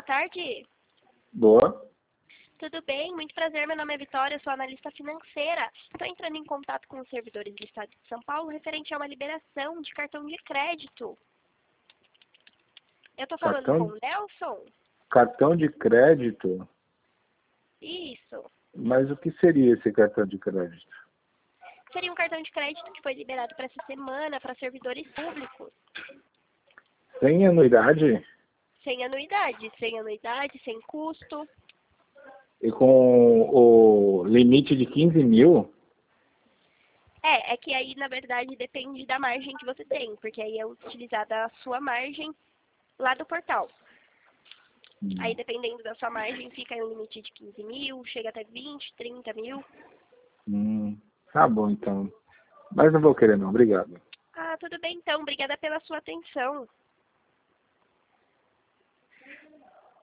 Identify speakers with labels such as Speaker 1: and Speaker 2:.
Speaker 1: boa tarde.
Speaker 2: Boa.
Speaker 1: Tudo bem? Muito prazer, meu nome é Vitória, sou analista financeira. Estou entrando em contato com os servidores do Estado de São Paulo referente a uma liberação de cartão de crédito. Eu estou falando com o Nelson?
Speaker 2: Cartão de crédito?
Speaker 1: Isso.
Speaker 2: Mas o que seria esse cartão de crédito?
Speaker 1: Seria um cartão de crédito que foi liberado para essa semana para servidores públicos.
Speaker 2: Sem anuidade?
Speaker 1: Sem anuidade, sem custo.
Speaker 2: E com o limite de 15 mil?
Speaker 1: É que aí, na verdade, depende da margem que você tem, porque aí é utilizada a sua margem lá do portal. Aí, dependendo da sua margem, fica em um limite de 15 mil, chega até 20, 30 mil.
Speaker 2: Tá bom, então. Mas não vou querer não, obrigado.
Speaker 1: Ah, tudo bem então. Obrigada pela sua atenção.